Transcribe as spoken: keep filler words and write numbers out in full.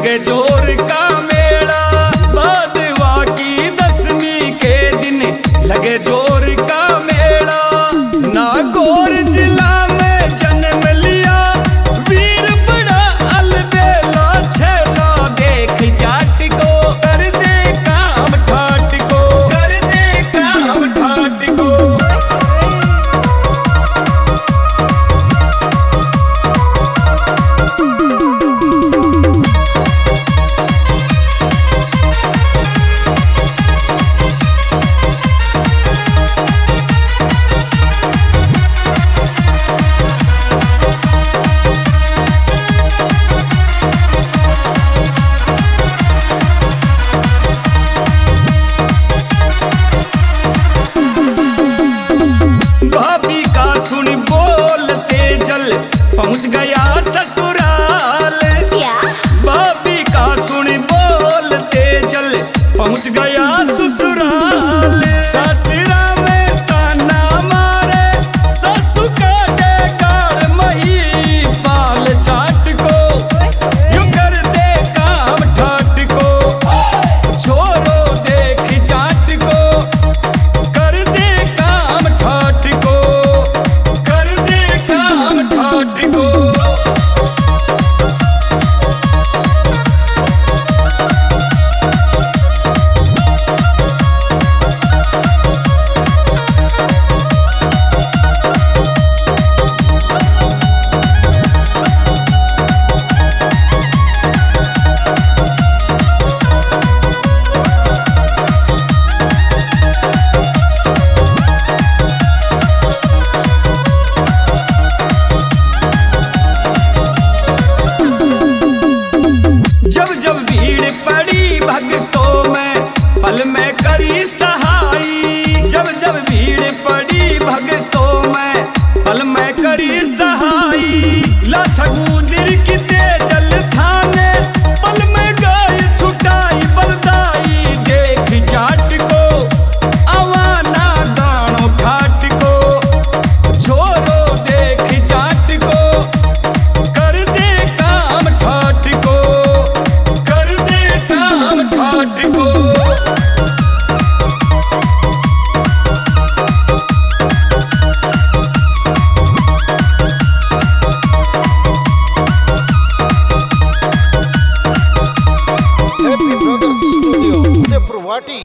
लगे जोर का मेला। भादवा की दसवीं के दिन लगे जोर का मेला। नागौर जिला में जन्म लिया वीर बड़ा अलबेला। छेला देख जाट को कर दे काम ठाट को, कर दे काम ठाट को। भाभी का सुन बोलते जल पहुंच गया ससुराल। भाभी का सुन बोलते जल पहुंच गया ससुराल। ससुरा में ताना मारे ससु का गाड़ मही बाल चाट को। यू कर दे काम ठाट को, छोरो देख जाट को। कर दे काम ठाट को, कर दे काम ठाट को। जब जब भीड़ पड़ी भक्तों में पल में करी सहाई। जब जब भीड़ पड़ी भक्तों में पल में करी सहाई। लाछा गुजर की तेजल थाने पल में गाय छुटाई बलदाई। देख जाट को अवाना दानो ठाट को, छोरो देख जाट को। कर दे काम ठाट को, कर दे काम ठाट को। Happy Brothers Studio, Udaipur Vati.